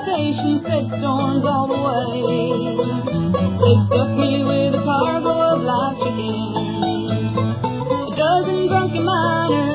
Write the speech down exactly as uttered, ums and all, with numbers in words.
station said storms all the way. They stuck me with a cargo of live chicken, a dozen drunken miners